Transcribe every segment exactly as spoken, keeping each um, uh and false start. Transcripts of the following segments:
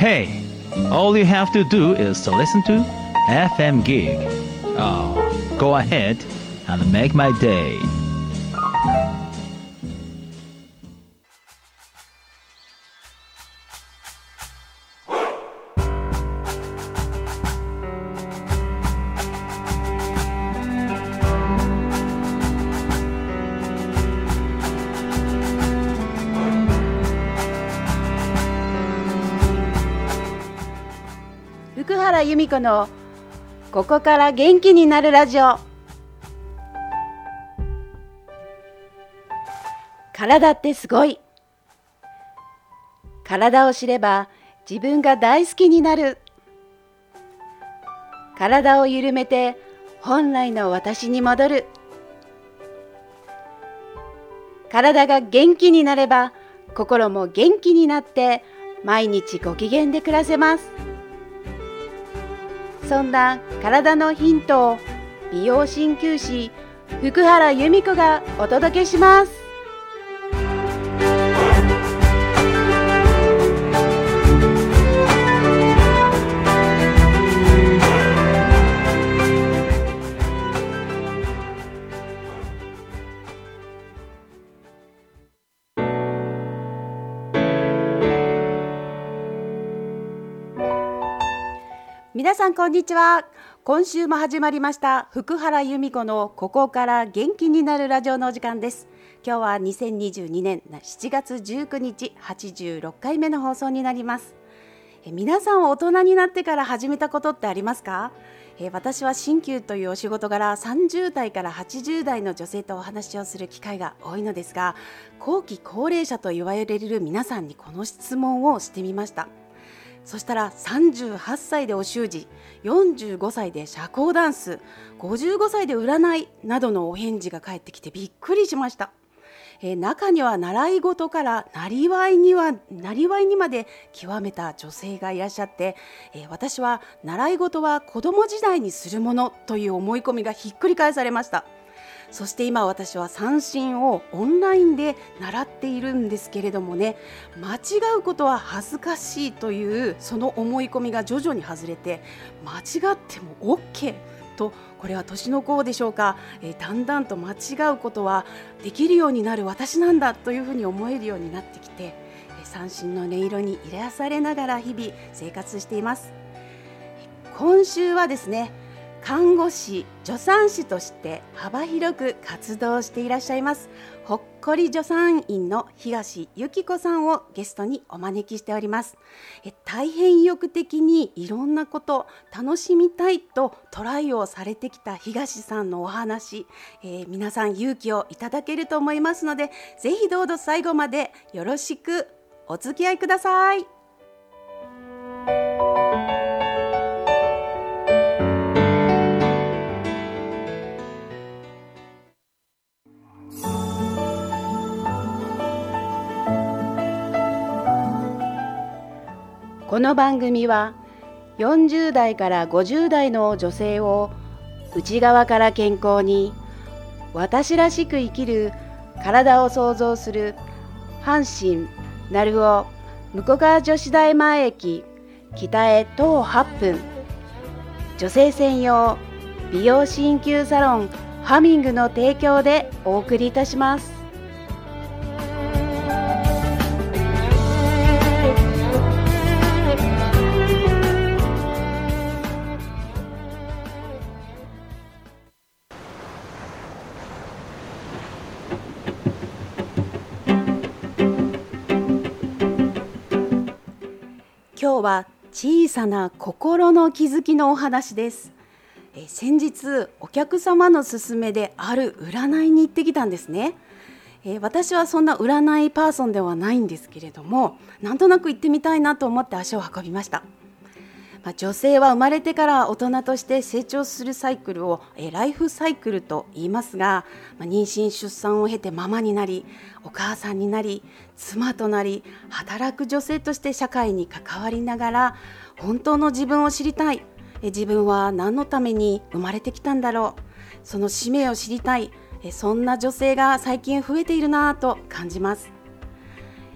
Hey, all you have to do is to listen to エフエム Gig. Oh, go ahead and make my day. 福原由美子のここから元気になるラジオ。体ってすごい。体を知れば自分が大好きになる。体を緩めて本来の私に戻る。体が元気になれば心も元気になって毎日ご機嫌で暮らせます。そんな体のヒントを美容鍼灸師福原由美子がお届けします。皆さんこんにちは。今週も始まりました福原由美子のここから元気になるラジオのお時間です。今日はにせんにじゅうにねんしちがつじゅうくにちはちじゅうろっかいめの放送になります。え皆さん大人になってから始めたことってありますか？え私は鍼灸というお仕事柄さんじゅうだいからはちじゅうだいの女性とお話をする機会が多いのですが、後期高齢者と言われる皆さんにこの質問をしてみました。そしたらさんじゅうはっさいでお習字、よんじゅうごさいで社交ダンス、ごじゅうごさいで占いなどのお返事が返ってきてびっくりしました。えー、中には習い事からなりわいにはなりわいにまで極めた女性がいらっしゃって、えー、私は習い事は子供時代にするものという思い込みがひっくり返されました。そして今私は三線をオンラインで習っているんですけれどもね、間違うことは恥ずかしいというその思い込みが徐々に外れて、間違っても OK と、これは年の功でしょうか、えー、だんだんと間違うことはできるようになる私なんだというふうに思えるようになってきて、えー、三線の音色に癒されながら日々生活しています。今週はですね、看護師、助産師として幅広く活動していらっしゃいますほっこり助産院の東由紀子さんをゲストにお招きしております。え大変意欲的にいろんなこと楽しみたいとトライをされてきた東さんのお話、えー、皆さん勇気をいただけると思いますので、ぜひどうぞ最後までよろしくお付き合いください。この番組はよんじゅうだいからごじゅうだいの女性を内側から健康に、私らしく生きる体を創造する阪神鳴尾向川女子大前駅北へ徒歩はっぷん、女性専用美容鍼灸サロンハミングの提供でお送りいたします。今日は小さな心の気づきのお話です。え先日お客様の勧めである占いに行ってきたんですね。え私はそんな占いパーソンではないんですけれども、なんとなく行ってみたいなと思って足を運びました。まあ、女性は生まれてから大人として成長するサイクルをえライフサイクルと言いますが、まあ、妊娠出産を経てママになり、お母さんになり、妻となり、働く女性として社会に関わりながら本当の自分を知りたい、え自分は何のために生まれてきたんだろう、その使命を知りたい、えそんな女性が最近増えているなと感じます。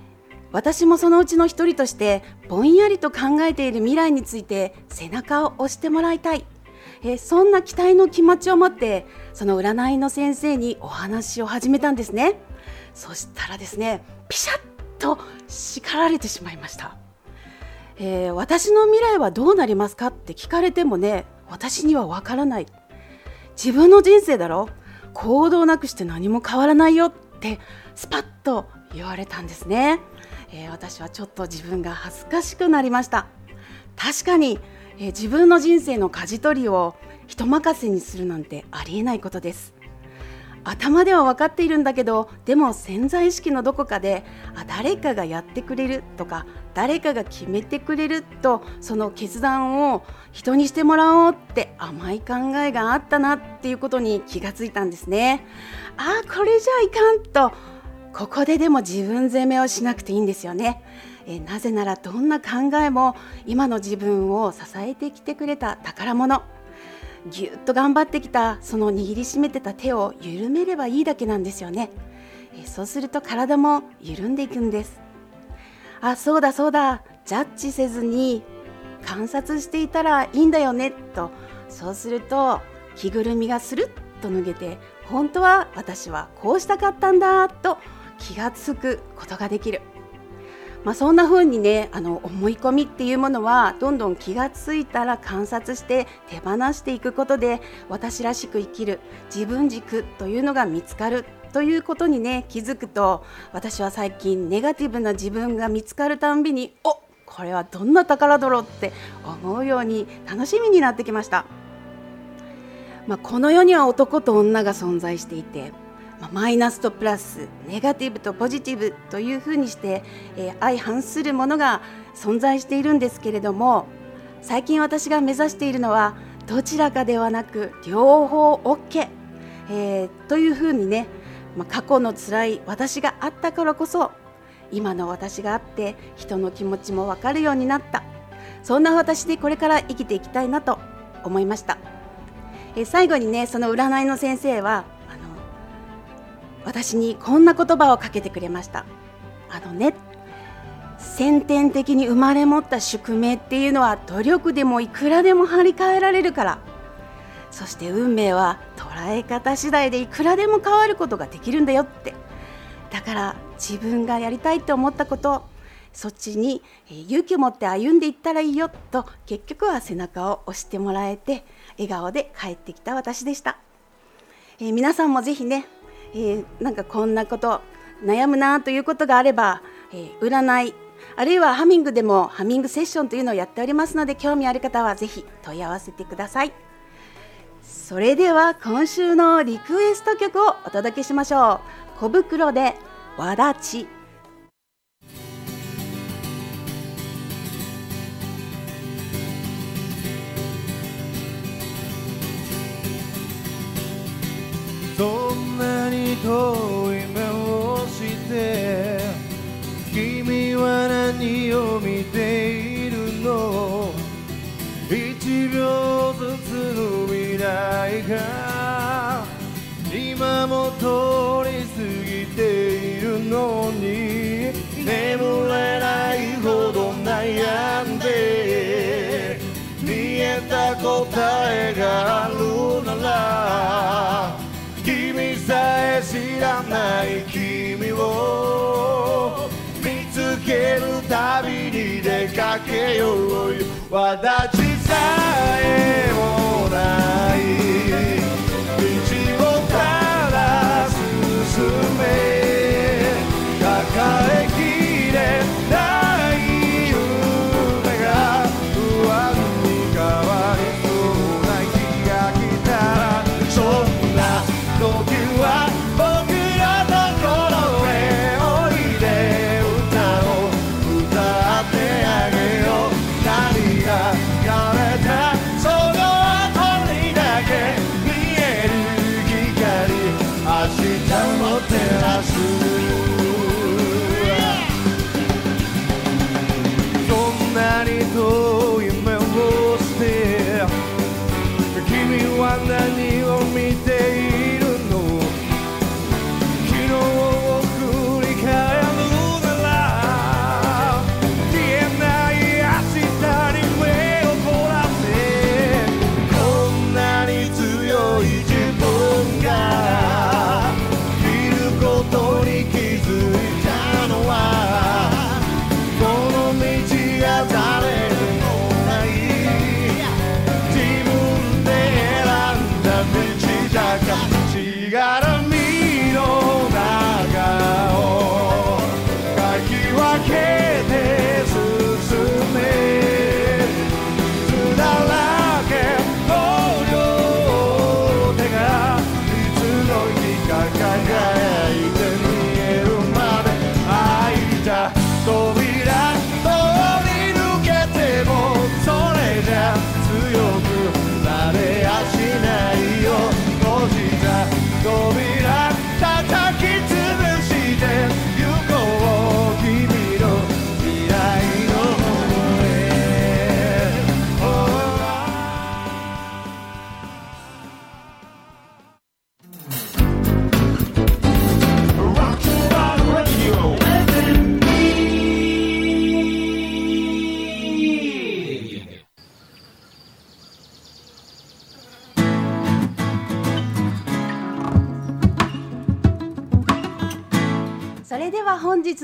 私もそのうちの一人としてぼんやりと考えている未来について背中を押してもらいたい、えそんな期待の気持ちを持ってその占いの先生にお話を始めたんですね。そしたらですね、ピシャッと叱られてしまいました。えー、私の未来はどうなりますかって聞かれてもね、私にはわからない。自分の人生だろ、行動なくして何も変わらないよってスパッと言われたんですね。えー、私はちょっと自分が恥ずかしくなりました。確かに、えー、自分の人生の舵取りを人任せにするなんてありえないことです。頭では分かっているんだけど、でも潜在意識のどこかであ誰かがやってくれるとか誰かが決めてくれると、その決断を人にしてもらおうって甘い考えがあったなっていうことに気がついたんですね。ああこれじゃいかんと、ここででも自分責めをしなくていいんですよね。えなぜならどんな考えも今の自分を支えてきてくれた宝物、ぎゅっと頑張ってきたその握りしめてた手を緩めればいいだけなんですよね。えそうすると体も緩んでいくんです。あ、そうだそうだ、ジャッジせずに観察していたらいいんだよねと、そうすると着ぐるみがスルッと脱げて、本当は私はこうしたかったんだと気がつくことができる。まあ、そんな風にね、あの思い込みっていうものはどんどん気がついたら観察して手放していくことで、私らしく生きる自分軸というのが見つかるということにね気づくと、私は最近ネガティブな自分が見つかるたんびに、おこれはどんな宝泥って思うように楽しみになってきました。まあ、この世には男と女が存在していて、マイナスとプラス、ネガティブとポジティブというふうにして、えー、相反するものが存在しているんですけれども、最近私が目指しているのはどちらかではなく両方 OK、えー、というふうにね、まあ、過去の辛い私があったからこそ今の私があって人の気持ちも分かるようになった、そんな私でこれから生きていきたいなと思いました。えー、最後にね、その占いの先生は私にこんな言葉をかけてくれました。あのね、先天的に生まれ持った宿命っていうのは努力でもいくらでも張り替えられるから、そして運命は捉え方次第でいくらでも変わることができるんだよって。だから自分がやりたいと思ったこと、そっちに勇気を持って歩んでいったらいいよと、結局は背中を押してもらえて笑顔で帰ってきた私でした。えー、皆さんもぜひね、えー、なんかこんなこと悩むなということがあれば、えー、占いあるいはハミングでもハミングセッションというのをやっておりますので、興味ある方はぜひ問い合わせてください。それでは今週のリクエスト曲をお届けしましょう。小袋でわだち。 そんなに遠い目をして君は何を見ているの、一秒ずつの未来が今も通り過ぎているのに、眠れないほど悩んで見えた答えがあるなら、君さえ知らない君を見つけるたびに出かけようよ。わだちさえもない道をただ進め、抱えきれない夢が不安に変わりそうな日が来たら、そんな時は僕らの頃へおいで、歌を歌ってあげよう。何が枯れたその後に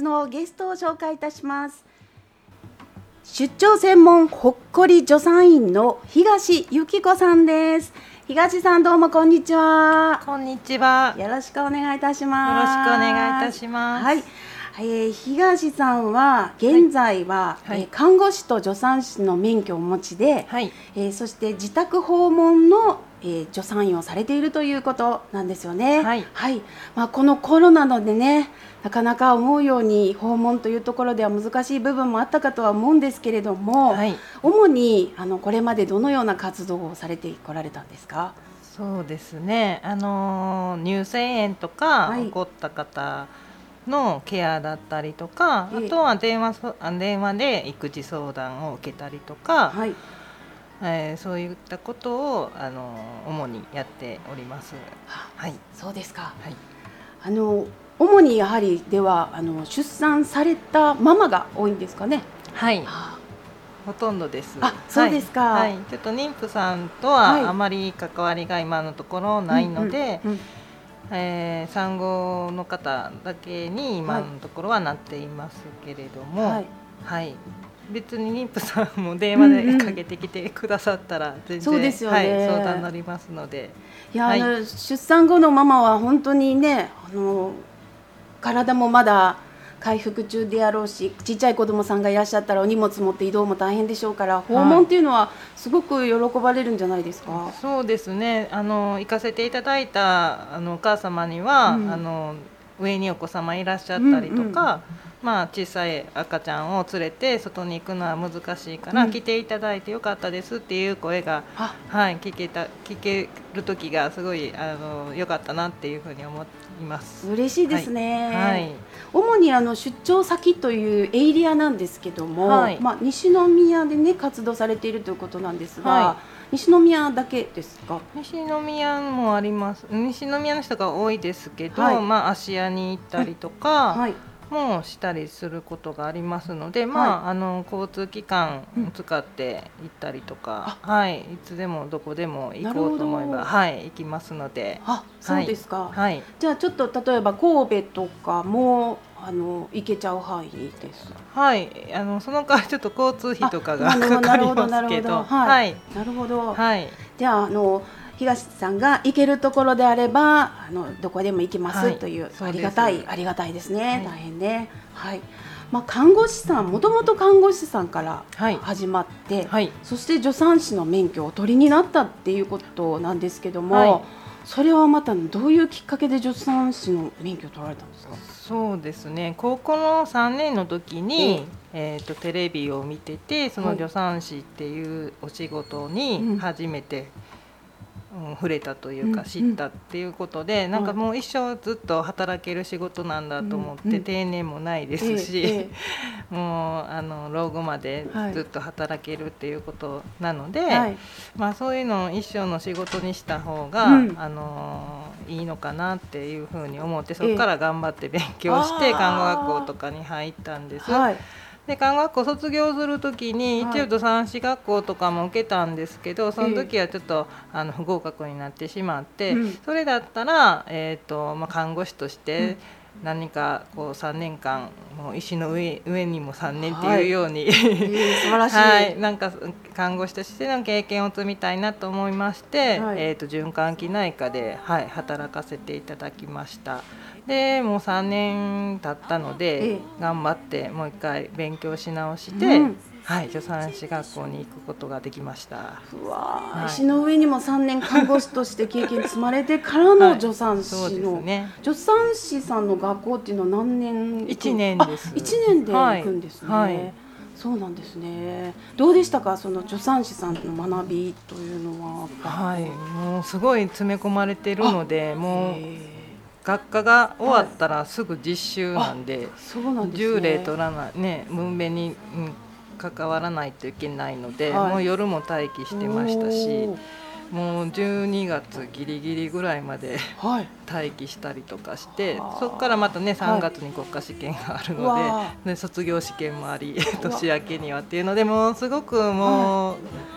のゲストを紹介いたします。出張専門ほっこり助産院の東由紀子さんです。東さん、どうもこんにちは。 こんにちは。 よろしくお願いいたします。 よろしくお願いいたします。 はい、えー、東さんは現在は、はい、えー、看護師と助産師の免許をお持ちで、はい、えー、そして自宅訪問の、えー、助産院をされているということなんですよね。はい、はい、まあ、このコロナのでね、なかなか思うように訪問というところでは難しい部分もあったかとは思うんですけれども、はい、主にあのこれまでどのような活動をされてこられたんですか？ そうですね、あの乳腺炎とか起こった方のケアだったりとか、はい、あとは電話、電話で育児相談を受けたりとか、はい、えー、そういったことをあの主にやっております。 はい、そうですか。はい、あの主にやはりではあの出産されたママが多いんですかね？ はい、はあ、ほとんどです。 あ、そうですか。 はいはい、ちょっと妊婦さんとはあまり関わりが今のところないので、えー、産後の方だけに今のところはなっていますけれども、はいはい、別に妊婦さんも電話でかけてきてくださったら全然、そうですよね、はい、相談乗りますので。 いや、はい、あの出産後のママは本当にね、あの体もまだ回復中であろうし、ちっちゃい子供さんがいらっしゃったらお荷物持って移動も大変でしょうから、訪問っていうのはすごく喜ばれるんじゃないですか？ はい、そうですね、あの行かせていただいたあのお母様には、うん、あの上にお子様いらっしゃったりとか、うんうん、まあ、小さい赤ちゃんを連れて外に行くのは難しいから、うん、来ていただいてよかったですっていう声が、はい、聞けた聞ける時がすごいあのよかったなっていうふうに思います。 嬉しいですね。 はいはい、 主にあの出張先というエリアなんですけども、はい、まあ、西宮でね活動されているということなんですが、はい、西宮だけですか？ 西宮もあります。西宮の人が多いですけど、はい、まあ、芦屋に行ったりとか、はい、もしたりすることがありますので、まあ、はい、あの交通機関を使って行ったりとか、うん、はい、いつでもどこでも行こうと思えば、はい、行きますので。 あ、そうですか。 はい、 じゃあちょっと例えば神戸とかもあの行けちゃう範囲です。 はい、あのその代わりちょっと交通費とかがかかりますけど、 はい、なるほど。はい、じゃああの東さんが行けるところであればあのどこでも行きます、はい、というありがたいありがたいですね。はい、大変ね。はい。まあ、看護師さん、もともと看護師さんから始まって、はいはい、そして助産師の免許をお取りになったっていうことなんですけども、はい、それはまたどういうきっかけで助産師の免許を取られたんですか？ そうですね、高校のさんねんの時に、えー、とテレビを見てて、その助産師っていうお仕事に初めて、うん、触れたというか知ったっていうことで、うん、なんかもう一生ずっと働ける仕事なんだと思って、うん、定年もないですし、えええ、もうあの老後までずっと働けるっていうことなので、はい、まあ、そういうのを一生の仕事にした方が、うん、あのいいのかなっていうふうに思って、そこから頑張って勉強して看護学校とかに入ったんです。はい、で看護学校卒業するときに一応助産師学校とかも受けたんですけど、その時はちょっとあの不合格になってしまって、うん、それだったら、えーとまあ、看護師として何かこうさんねんかんもう石の 上, 上にもさんねんっていうように、はい、 素晴らしい、 はい、なんか看護師としての経験を積みたいなと思いまして、はい、えーと循環器内科で、はい、働かせていただきました。でもうさんねん経ったので、ええ、頑張ってもう一回勉強し直して、うん、はい、助産師学校に行くことができました。 うわ、はい、石の上にもさんねん看護師として経験積まれてからの助産師の、はい、そうですね、助産師さんの学校っていうのは何年？ いちねんです。 いちねんで行くんですね。はいはい、そうなんですね。どうでしたか、その助産師さんの学びというのは？ はい、もうすごい詰め込まれているので、もう学科が終わったらすぐ実習なんで、はい、そうなんですね、じゅう例取らないね、分娩に、うん、関わらないといけないので、はい、もう夜も待機してましたし、もうじゅうにがつギリギリぐらいまで、はい、待機したりとかして、そこからまたねさんがつに国家試験があるので、はい、で卒業試験もあり年明けにはっていうので、もうすごくもう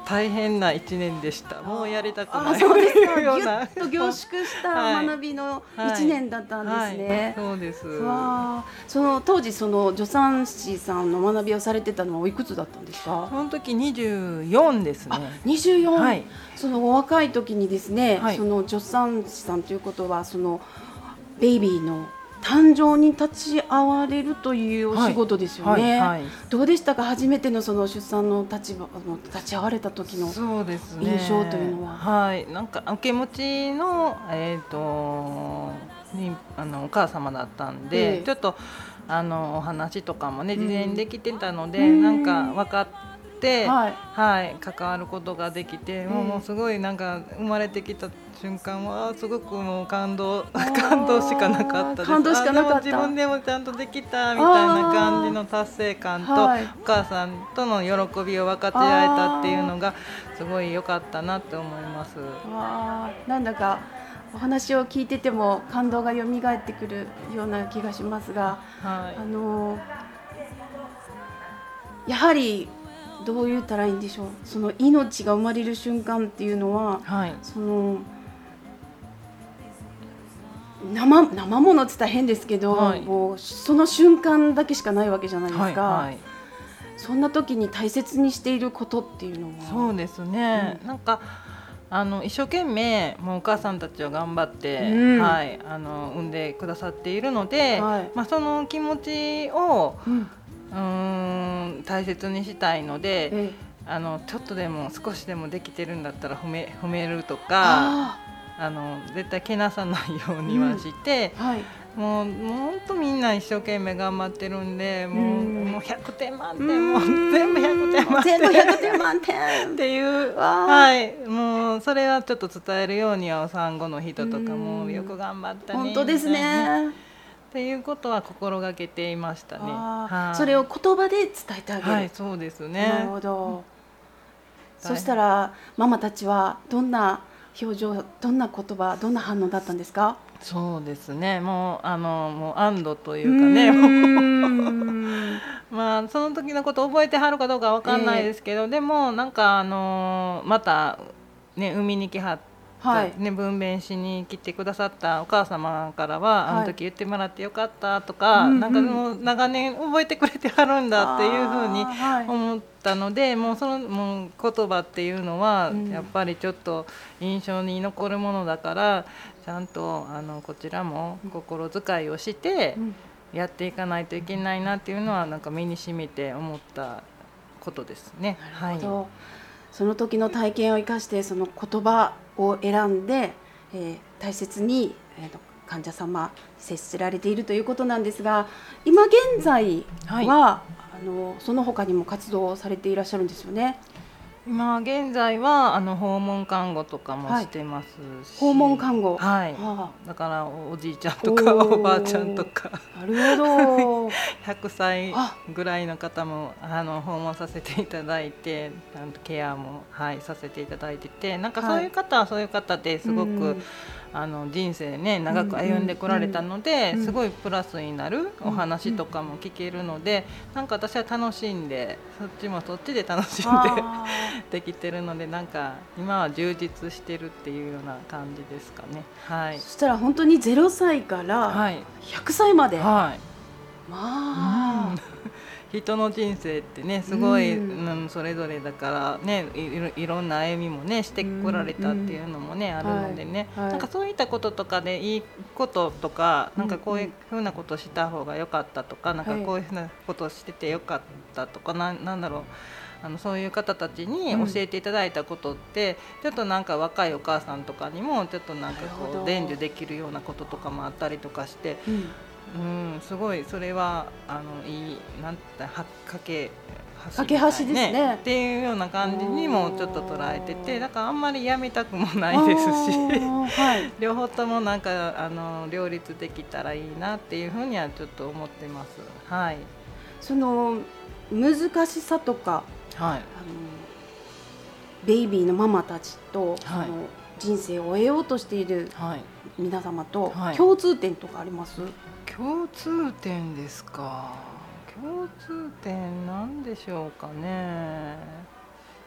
大変ないちねんでした。もうやりたくないあそうですか。ぎゅようなっと凝縮した学びのいちねんだったんですね。 はいはい、そうです。 わその当時その助産師さんの学びをされてたのはおいくつだったんですか？ その時にじゅうよんですね。 あにじゅうよん、 はい、 そのお若い時にですね、 はい、 その助産師さんということはそのベイビーの誕生に立ち会われるというお仕事ですよね、 はいはいはい、 どうでしたか？初めてのその出産の立場の立ち会われた時のそうですね、 印象というのは。 はい、なんか受け持ちの、えーとにあのお母様だったんで、 ええ、 ちょっとあのお話とかもね事前にできてたので、 うん、 なんか分かって、 はいはい、関わることができて、 ええ、 もう、もうすごいなんか生まれてきた瞬間はすごくもう感動感動しかなかったです。 感動しかなかった。 あでも自分でもちゃんとできたみたいな感じの達成感と、はい、お母さんとの喜びを分かち合えたっていうのがすごい良かったなって思います。 あなんだかお話を聞いてても感動が蘇ってくるような気がしますが、はい、あのやはりどう言ったらいいんでしょう、その命が生まれる瞬間っていうのは、はい、その生, 生ものって言ったら変ですけど、はい、もうその瞬間だけしかないわけじゃないですか、はいはい、そんな時に大切にしていることっていうのは。 そうですね、うん、なんかあの一生懸命もうお母さんたちは頑張って、うんはい、あの産んでくださっているので、はいまあ、その気持ちを、うん、うーん大切にしたいので、ええ、あのちょっとでも少しでもできてるんだったら褒め、褒めるとかあの絶対けなさないようにはして、うんはい、もう本当みんな一生懸命頑張ってるんで、もう、うん、もうひゃくてん満点、もう全部ひゃくてん満点全部ひゃくてん満点っていうはい、もうそれはちょっと伝えるようには産後の人とかもよく頑張ったね本当ですねっていうことは心がけていましたね。 はい、それを言葉で伝えてあげる。 はい、そうですね。 なるほど。そしたらママたちはどんな表情、どんな言葉、どんな反応だったんですか？ そうですね、もうあのもう安堵というかね、うまあその時のこと覚えてはるかどうかわかんないですけど、えー、でもなんかあのまたね海に来はってはいね、分娩しに来てくださったお母様からは、はい、あの時言ってもらってよかったとか、うんうん、なんかもう長年覚えてくれてはるんだっていうふうに思ったので、はい、もうそのもう言葉っていうのはやっぱりちょっと印象に残るものだから、ちゃんとあのこちらも心遣いをしてやっていかないといけないなっていうのはなんか身に染みて思ったことですね。 なるほど。はい、その時の体験を生かしてその言葉を選んで、えー、大切に、えー、患者様接せられているということなんですが、今現在は、はい、あのその他にも活動をされていらっしゃるんですよね。 今現在はあの訪問看護とかもしてますし、 はい、訪問看護、 はい、はあ、だからおじいちゃんとかおばあちゃんとかなるほどひゃくさいぐらいの方もあの訪問させていただいて、ちゃんとケアも、はい、させていただいてて、なんかそういう方はそういう方ですごく、はい、あの人生ね長く歩んでこられたので、うんうん、すごいプラスになるお話とかも聞けるので、なんか私は楽しんでそっちもそっちで楽しんでできてるので、なんか今は充実してるっていうような感じですかね。はい、 そしたら本当にゼロさいからひゃくさいまで、 はい、 まあ、 うん、人の人生ってねすごい、うんうん、それぞれだからね い, いろんな歩みもねしてこられたっていうのもね、うん、あるのでね、はいはい、なんかそういったこととかでいいこととか、なんかこういうふうなことをした方が良かったとか、なんかこういうふうなことをしてて良かったとか、な, なんだろうあのそういう方たちに教えていただいたことって、うん、ちょっとなんか若いお母さんとかにもちょっとなんかこう伝授できるようなこととかもあったりとかして、うんうん、すごいそれはあのいいなんてはかけ架け橋ですねっていうような感じにもちょっと捉えてて、だからあんまりやめたくもないですし、はい、両方ともなんかあの両立できたらいいなっていうふうにはちょっと思ってます。はい、 その難しさとか、はい、あのベイビーのママたちと、はい、その人生を終えようとしている皆様と共通点とかあります？はい、 共通点ですか。共通点なんでしょうかね。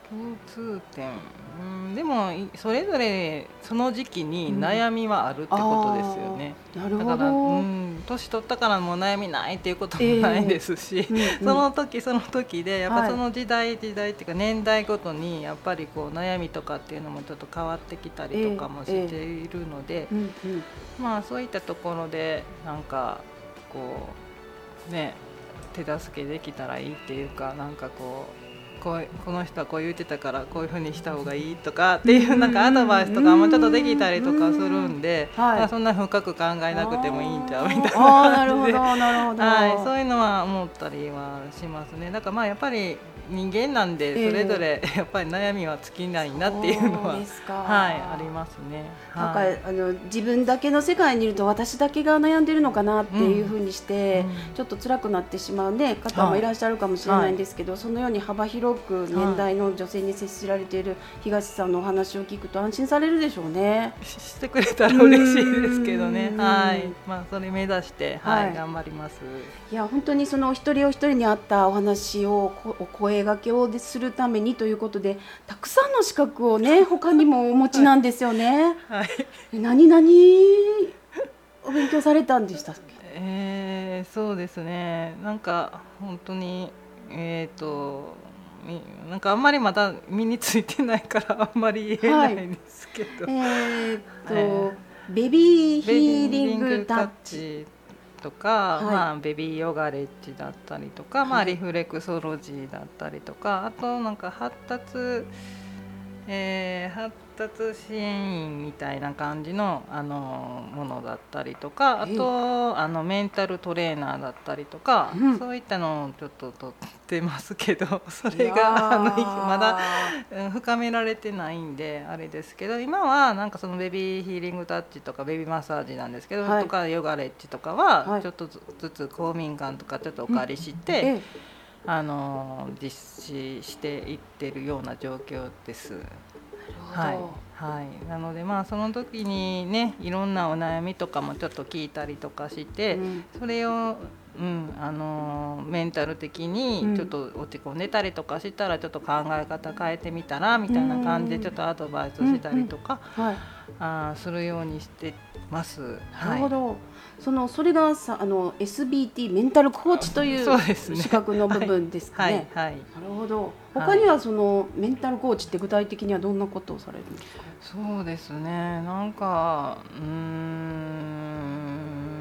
共通点、うん、でもそれぞれその時期に悩みはあるってことですよね、 うん、なるほど。 だから、うん、年取ったからもう悩みないっていうこともないですし、えーうんうん、その時その時でやっぱその時代、はい、時代っていうか年代ごとにやっぱりこう悩みとかっていうのもちょっと変わってきたりとかもしているので、えーえーうんうん、まあそういったところでなんかこうね手助けできたらいいっていうか、なんかこうこ, うこの人はこう言ってたからこういう風にした方がいいとかっていうなんかアドバイスとかもちょっとできたりとかするんで、はい、そんな深く考えなくてもいいんちゃうみたいな感じで、はい、そういうのは思ったりはしますね。だからまあやっぱり人間なんでそれぞれやっぱり悩みは尽きないなっていうのは、えーはい、ありますね。 なんか、はい、あの自分だけの世界にいると私だけが悩んでるのかなっていうふうにして、うん、ちょっと辛くなってしまう、ね、方もいらっしゃるかもしれないんですけど、はい、そのように幅広く年代の女性に接しられている東さんのお話を聞くと安心されるでしょうね。 してくれたら嬉しいですけどね、はい、まあ、それ目指して、はいはい、頑張ります。 いや本当にそのお一人お一人に合ったお話をお声掛けをするためにということでたくさんの資格をね他にもお持ちなんですよね、はい、何々お勉強されたんでしたっけ？ えー、そうですね、なんか本当にえっ、ー、となんかあんまりまだ身についてないからあんまり言えないんですけど、はい、えー、っと、えー、ベビーヒーリングタッチとか、はい、まあ、ベビーヨガレッジだったりとか、はい、まあ、リフレクソロジーだったりとか、あとなんか発達、えー、発達支援員みたいな感じの、あのものだったりとか、あとあのメンタルトレーナーだったりとか、うん、そういったのをちょっと取ってますけど、それがあのまだ、うん、深められてないんであれですけど、今はなんかそのベビーヒーリングタッチとかベビーマッサージなんですけど、はい、とかヨガレッジとかはちょっとずつ公民館とかちょっとお借りして、うん、ええあの実施していってるような状況です。はいはい、なのでまあその時にねいろんなお悩みとかもちょっと聞いたりとかして、うん、それを、うん、あのメンタル的にちょっと落ち込んでたりとかしたらちょっと考え方変えてみたらみたいな感じでちょっとアドバイスしたりとか、うんうんはい、あするようにしてます。 なるほど、はい、そのそれがさあの エスビーティー メンタルコーチという資格の部分ですかね。はいはいはい、なるほど。他にはそのメンタルコーチって具体的にはどんなことをされるんですか？ そうですね、なんかうーん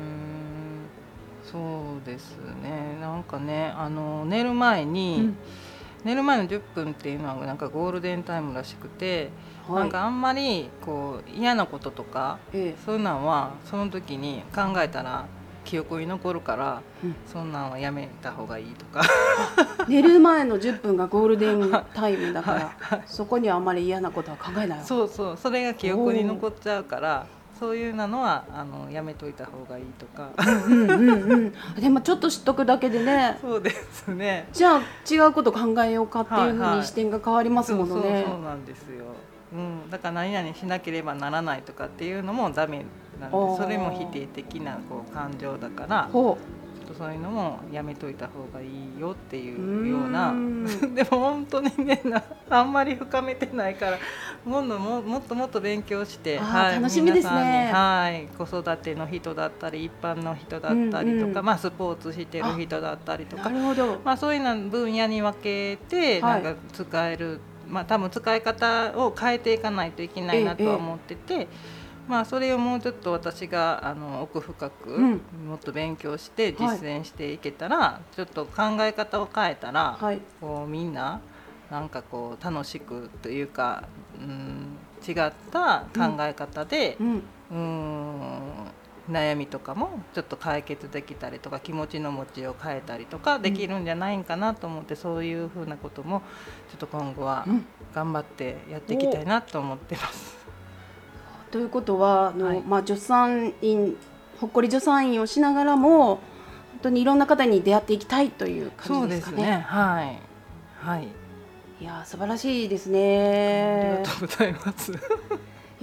そうですね、なんかねあの寝る前に、うん、寝る前のじゅっぷんっていうのはなんかゴールデンタイムらしくて、はい、なんかあんまりこう嫌なこととか、ええ、そういうのはその時に考えたら記憶に残るから、うん、そんなんはやめた方がいいとか寝る前のじゅっぷんがゴールデンタイムだから、はいはい、そこにはあんまり嫌なことは考えない。 そうそう、それが記憶に残っちゃうからそういうのはあのやめといた方がいいとかうんうんうん、うん、でもちょっと知っとくだけでねそうですね、 じゃあ違うこと考えようかっていうふうに視点が変わりますものね。 はいはい、そうそうそうなんですよ、うん、だから何々しなければならないとかっていうのもダメなんで、それも否定的なこう感情だからほうそういうのもやめといた方がいいよっていうようなでも本当にねあんまり深めてないからもっとももっともっと勉強して、 はい、楽しみですね。 はい、子育ての人だったり一般の人だったりとか、うんうん、まあ、スポーツしてる人だったりとか、 なるほど、 まあ、そういうな分野に分けてなんか使える、はい、まあ、多分使い方を変えていかないといけないなとは思ってて、ええまあ、それをもうちょっと私があの奥深くもっと勉強して実践していけたら、はい、ちょっと考え方を変えたら、はい、こうみんななんかこう楽しくというか、うん、違った考え方で、うんうん、悩みとかもちょっと解決できたりとか気持ちの持ちを変えたりとかできるんじゃないかなと思って、うん、そういうふうなこともちょっと今後は頑張ってやっていきたいなと思ってます。 ということはあの、はいまあ、助産院ほっこり助産院をしながらも本当にいろんな方に出会っていきたいという感じですかね。 そうですね、はい、はい、 いや素晴らしいですね。 ありがとうございます。 い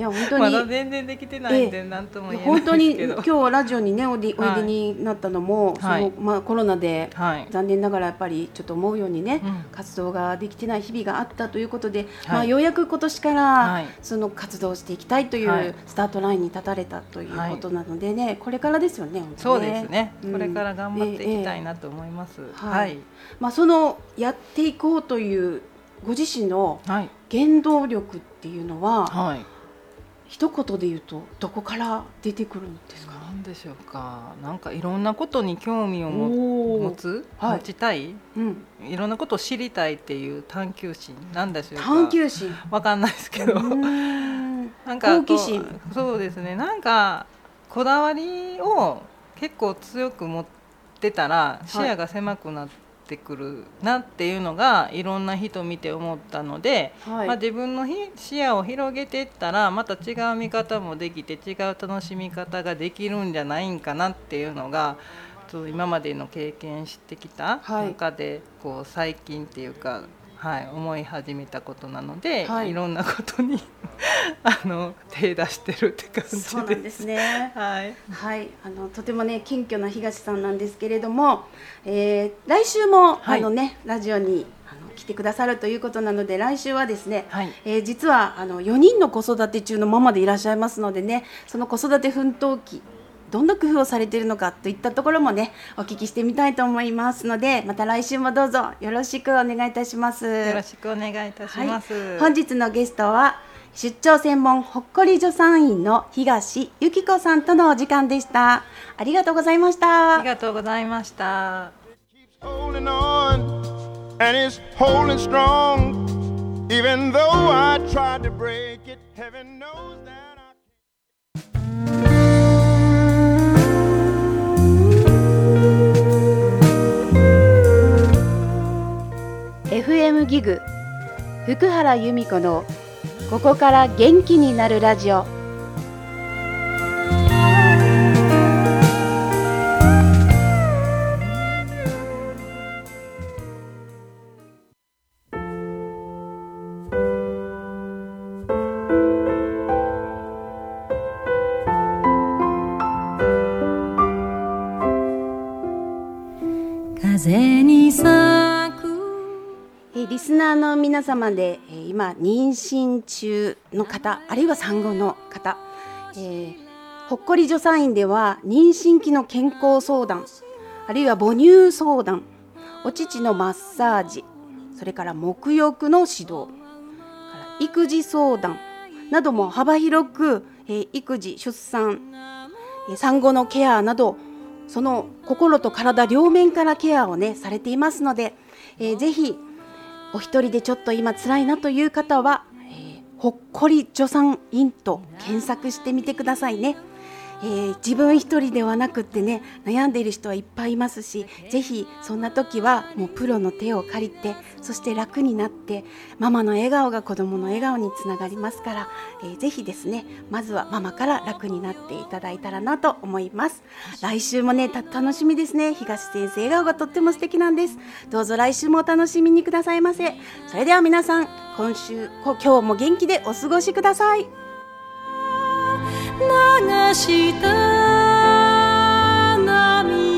いや本当にまだ全然できてないんで何とも言えない本当にですけど、 今日ラジオにねおいで、 はいおいでになったのも、 はいそのまあ、コロナで、 はい残念ながらやっぱりちょっと思うようにね、 うん活動ができてない日々があったということで、 はいまあ、ようやく今年から、 はいその活動をしていきたいといはいうスタートラインに立たれたということなのでね、これからですよね、本当そうねですね、 うんこれから頑張っていきたいなと思います。 はいはいまあ、そのやっていこうというご自身のはい原動力っていうのは、 はい。 一言で言うとどこから出てくるんですか？ なんでしょうか。なんかいろんなことに興味をもおー持つ、 はい持ちたい、 うん、 いろんなことを知りたいっていう探求心なんでしょうか。 探求心わかんないですけど、 うーんなんかこう好奇心そうですね。なんかこだわりを結構強く持ってたら視野が狭くなってくるなっていうのがいろんな人見て思ったので、 はいまあ、自分のひ視野を広げていったらまた違う見方もできて違う楽しみ方ができるんじゃないんかなっていうのがそう今までの経験してきたはい中でこう最近っていうか、はい、思い始めたことなので、 はいいろんなことにあの手出してるって感じです。 そうなんですね。 はい、 はい、あのとてもね謙虚な東さんなんですけれども、えー来週も、 はいあのねラジオにあの来てくださるということなので、来週はですね、 はいえー実はあのよにんの子育て中のママでいらっしゃいますのでね、その子育て奮闘記どんな工夫をされているのかといったところもねお聞きしてみたいと思いますので、また来週もどうぞよろしくお願いいたします。 よろしくお願いいたします。 はい、本日のゲストは出張専門ほっこり助産院の東由紀子さんとのお時間でした。ありがとうございましありた。 がとうございました。 Holding on and it's holding strong even though I tried to break it heaven knows that I エフエム ギグ福原由美子のここから元気になるラジオ。 風に咲くえーリスナーの皆様で、えー今妊娠中の方あるいは産後の方、えーほっこり助産院では妊娠期の健康相談あるいは母乳相談、お乳のマッサージ、それから沐浴の指導、から育児相談なども幅広く、えー育児出産、えー産後のケアなどその心と体両面からケアをねされていますので、えーぜひお一人でちょっと今辛いなという方は、えーほっこり助産院と検索してみてくださいね。えー自分一人ではなくってね悩んでいる人はいっぱいいますし、ぜひそんな時はもうプロの手を借りて、そして楽になってママの笑顔が子供の笑顔につながりますから、えーぜひですねまずはママから楽になっていただいたらなと思います。来週もねた楽しみですね。東先生笑顔がとっても素敵なんです。どうぞ来週もお楽しみにくださいませ。それでは皆さん今週こ今日も元気でお過ごしください。 流した涙